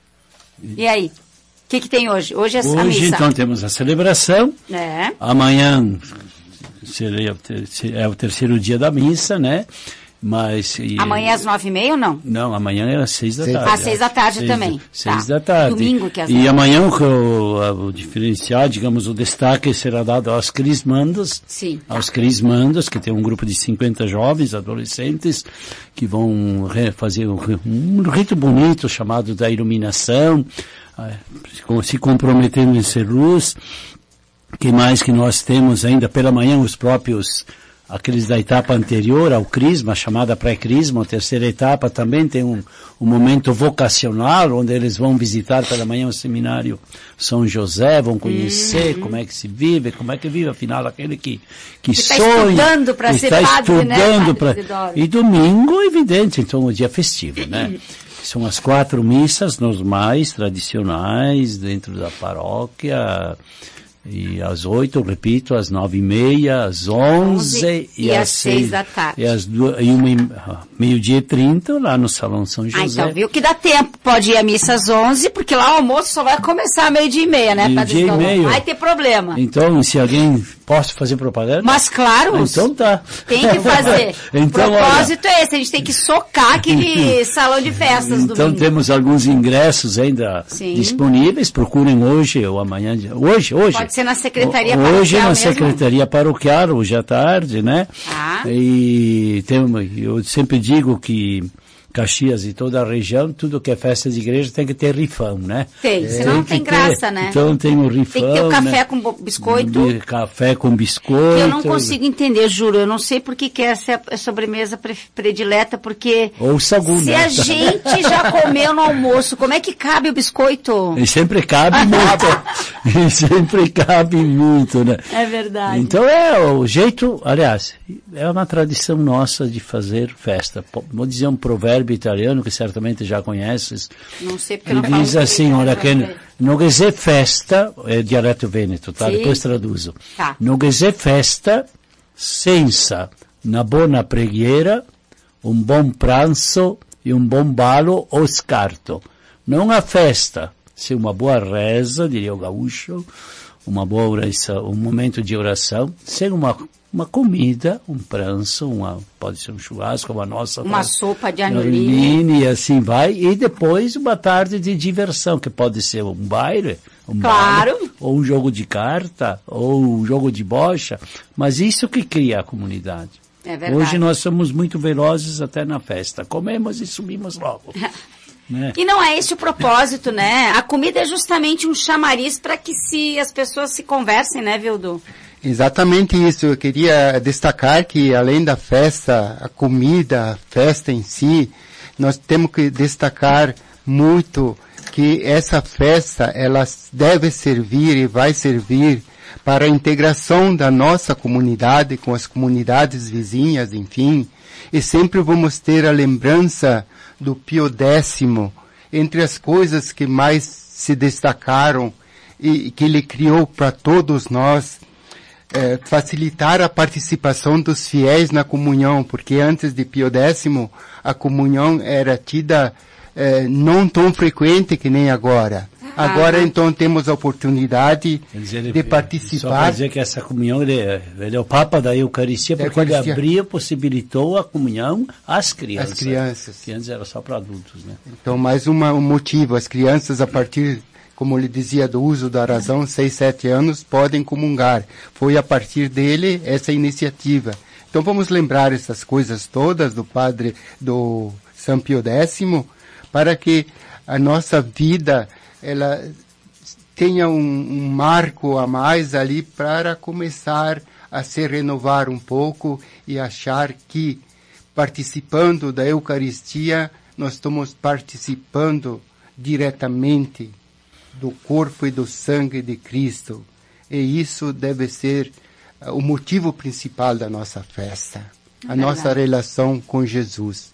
E aí? O que que tem hoje? Hoje é hoje, a missa. Hoje, então, temos a celebração. É. Amanhã seria, é o terceiro dia da missa, né? Mas, e, amanhã às nove e meia ou não? Não, amanhã é às seis da tarde. Às seis da tarde seis, também. Seis tá. da tarde. Domingo que é às E amanhã o, o diferencial, digamos, o destaque será dado aos crismandos. Sim. Aos crismandos, que tem um grupo de cinquenta jovens, adolescentes, que vão fazer um, um rito bonito chamado da iluminação, se comprometendo em ser luz. Que mais que nós temos ainda pela manhã os próprios, aqueles da etapa anterior ao crisma, chamada pré-crisma, a terceira etapa também tem um, um momento vocacional, onde eles vão visitar pela manhã o seminário São José, vão conhecer uhum. como é que se vive, como é que vive, afinal, aquele que, que, que sonha. Está estudando para ser padre, estudando né, pra, E domingo, evidente, então o dia festivo, né? São as quatro missas normais, tradicionais, dentro da paróquia. E às oito, repito, às nove e meia, às onze e, e às seis da tarde. E às duas, e uma, meio-dia e trinta, lá no Salão São José. Ah, então viu que dá tempo. Pode ir à missa às onze, porque lá o almoço só vai começar meio-dia e meia, né? Meio-dia e meia. Vai ter problema. Então, se alguém... Posso fazer propaganda? Mas claro. Então tá. Tem que fazer. Então, o propósito olha, é esse, a gente tem que socar aquele salão de festas então, domingo. Temos alguns ingressos ainda Sim. disponíveis, procurem hoje ou amanhã. Hoje, hoje. Pode ser na Secretaria o, Paroquial Hoje na mesmo? Secretaria Paroquial, hoje à tarde, né? Ah. E tem, eu sempre digo que Caxias e toda a região, tudo que é festa de igreja tem que ter rifão, né? Tem, é, senão não tem, tem graça, ter, né? Então tem o rifão, tem que ter o café, né? Com biscoito. Café com biscoito. Eu não consigo entender, juro, eu não sei por que que essa é a sobremesa predileta, porque ou sagu, se né? a gente já comeu no almoço, como é que cabe o biscoito? E sempre cabe muito, e sempre cabe muito, né? É verdade. Então é o jeito, aliás, é uma tradição nossa de fazer festa. Vou dizer um provérbio italiano que certamente já conheces. Não sei porque que não falo. Diz assim, olha, que no che c'è festa, é dialeto veneto, tá? Sì. Depois traduzo. Tá. No che c'è festa, senza una buona preghiera, un buon pranzo e un buon ballo o scarto. Não há festa sem uma boa reza, diria o gaúcho, uma boa oração, um momento de oração, sem uma uma comida, um pranço, uma, pode ser um churrasco, uma nossa... Uma uma, sopa de anolini. E assim vai. E depois uma tarde de diversão, que pode ser um baile, um claro. baile, ou um jogo de carta, ou um jogo de bocha. Mas isso que cria a comunidade. É verdade. Hoje nós somos muito velozes até na festa. Comemos e sumimos logo. Né? E não é esse o propósito, né? A comida é justamente um chamariz para que se, as pessoas se conversem, né, Vildo? Exatamente isso. Eu queria destacar que, além da festa, a comida, a festa em si, nós temos que destacar muito que essa festa, ela deve servir e vai servir para a integração da nossa comunidade com as comunidades vizinhas, enfim. E sempre vamos ter a lembrança do Pio Décimo, entre as coisas que mais se destacaram e que ele criou para todos nós, É, facilitar a participação dos fiéis na comunhão, porque antes de Pio Décimo a comunhão era tida é, não tão frequente que nem agora. Ah, agora então temos a oportunidade dizer, de participar. Só para dizer que essa comunhão, ele é, ele é o Papa da Eucaristia, porque Eucaristia. Ele abriu, possibilitou a comunhão às crianças. As crianças. Que antes era só para adultos, né? Então mais uma, um motivo, as crianças a partir, como ele dizia, do uso da razão, seis, sete anos, podem comungar. Foi a partir dele essa iniciativa. Então vamos lembrar essas coisas todas do padre, do São Pio Décimo, para que a nossa vida, ela tenha um, um marco a mais ali para começar a se renovar um pouco e achar que, participando da Eucaristia, nós estamos participando diretamente do corpo e do sangue de Cristo. E isso deve ser uh, o motivo principal da nossa festa. É a nossa relação com Jesus.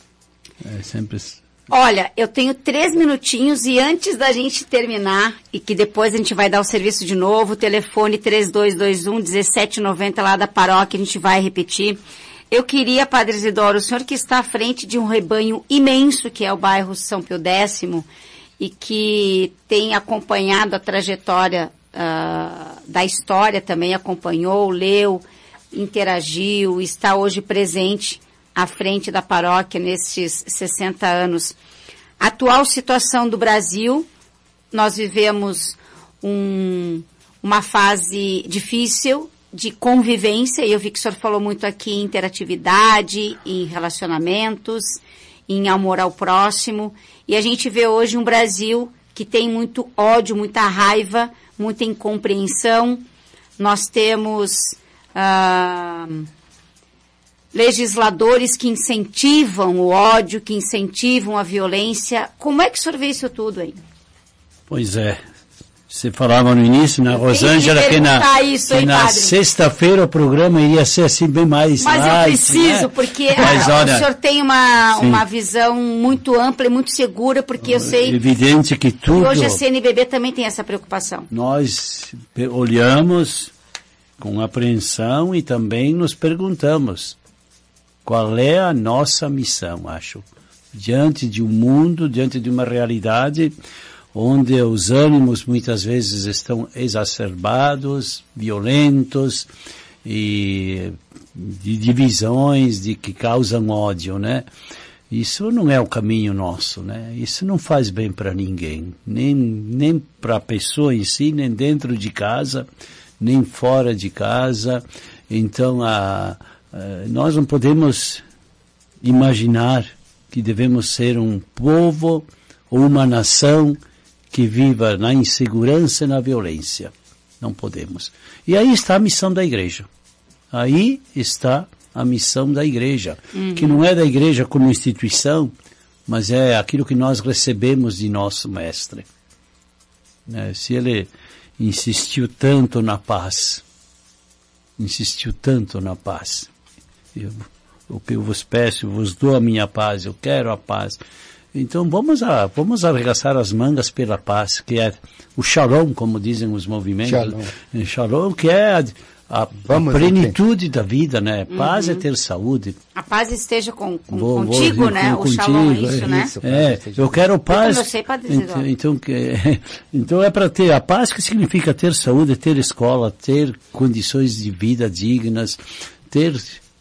É sempre... Olha, eu tenho três minutinhos e antes da gente terminar, e que depois a gente vai dar o serviço de novo, telefone três dois dois um, um sete nove zero lá da paróquia, a gente vai repetir. Eu queria, Padre Isidoro, o senhor que está à frente de um rebanho imenso, que é o bairro São Pio Décimo, e que tem acompanhado a trajetória uh, da história também, acompanhou, leu, interagiu, está hoje presente à frente da paróquia nesses sessenta anos. A atual situação do Brasil, nós vivemos um, uma fase difícil de convivência, e eu vi que o senhor falou muito aqui em interatividade, em relacionamentos, em amor ao próximo, e a gente vê hoje um Brasil que tem muito ódio, muita raiva, muita incompreensão. Nós temos ah, legisladores que incentivam o ódio, que incentivam a violência. Como é que o senhor vê isso tudo aí? Pois é. Você falava no início, na Rosângela, que na, isso, que hein, na sexta-feira o programa iria ser assim bem mais Mas light, eu preciso, né? porque Mas, a, olha, o senhor tem uma, uma visão muito ampla e muito segura, porque eu sei evidente que tudo... que hoje a C N B B também tem essa preocupação. Nós olhamos com apreensão e também nos perguntamos qual é a nossa missão, acho, diante de um mundo, diante de uma realidade onde os ânimos muitas vezes estão exacerbados, violentos e de divisões de que causam ódio, né? Isso não é o caminho nosso, né? Isso não faz bem para ninguém, nem nem para a pessoa em si, nem dentro de casa, nem fora de casa. Então, a, a, nós não podemos imaginar que devemos ser um povo ou uma nação que viva na insegurança e na violência. Não podemos. E aí está a missão da igreja. Aí está a missão da igreja, uhum. que não é da igreja como instituição, mas é aquilo que nós recebemos de nosso mestre. Né? Se ele insistiu tanto na paz, insistiu tanto na paz, eu, o que eu vos peço, eu vos dou a minha paz, eu quero a paz. Então vamos, a, vamos arregaçar as mangas pela paz, que é o shalom, como dizem os movimentos. Shalom, shalom que é a, a, a plenitude da vida, né? Paz uhum. é ter saúde. A paz esteja com, com, vou, contigo, vou, né? Com, o contigo, shalom é isso, é, né? Isso, é, eu quero paz. Eu sei, Padre então, então, que, então é para ter a paz, que significa ter saúde, ter escola, ter condições de vida dignas, ter,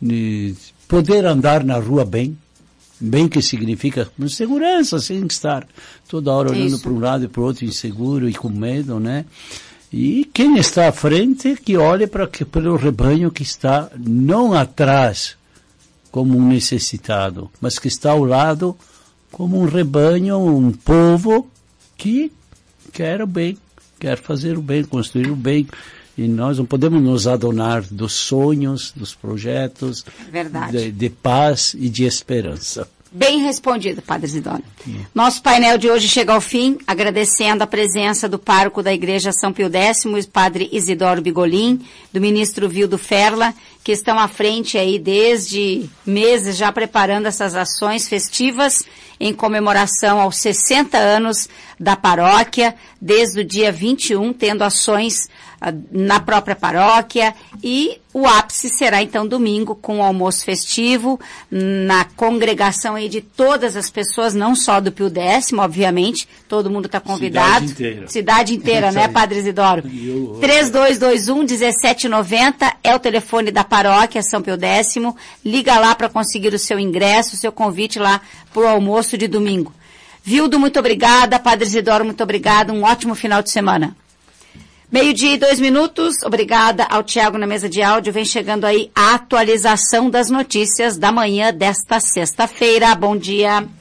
poder andar na rua bem. Bem que significa com segurança, sem estar toda hora olhando para um lado e para o outro inseguro e com medo, né? E quem está à frente, que olhe para que, pelo rebanho que está não atrás como um necessitado, mas que está ao lado como um rebanho, um povo que quer o bem, quer fazer o bem, construir o bem. E nós não podemos nos adonar dos sonhos, dos projetos de, de paz e de esperança. Bem respondido, Padre Isidoro. Hum. Nosso painel de hoje chega ao fim, agradecendo a presença do pároco da Igreja São Pio X, o Padre Isidoro Bigolin, do ministro Vildo Ferla, que estão à frente aí desde meses já preparando essas ações festivas em comemoração aos sessenta anos da paróquia, desde o dia vinte e um, tendo ações na própria paróquia, e o ápice será então domingo com o almoço festivo na congregação aí de todas as pessoas, não só do Pio X, obviamente, todo mundo está convidado. Cidade inteira. Cidade inteira, né, Padre Isidoro? Eu... três dois dois um, um sete nove zero é o telefone da paróquia São Pio X. Liga lá para conseguir o seu ingresso, o seu convite lá para o almoço de domingo. Vildo, muito obrigada. Padre Isidoro, muito obrigada. Um ótimo final de semana. Meio-dia e dois minutos, obrigada ao Tiago na mesa de áudio. Vem chegando aí a atualização das notícias da manhã desta sexta-feira. Bom dia.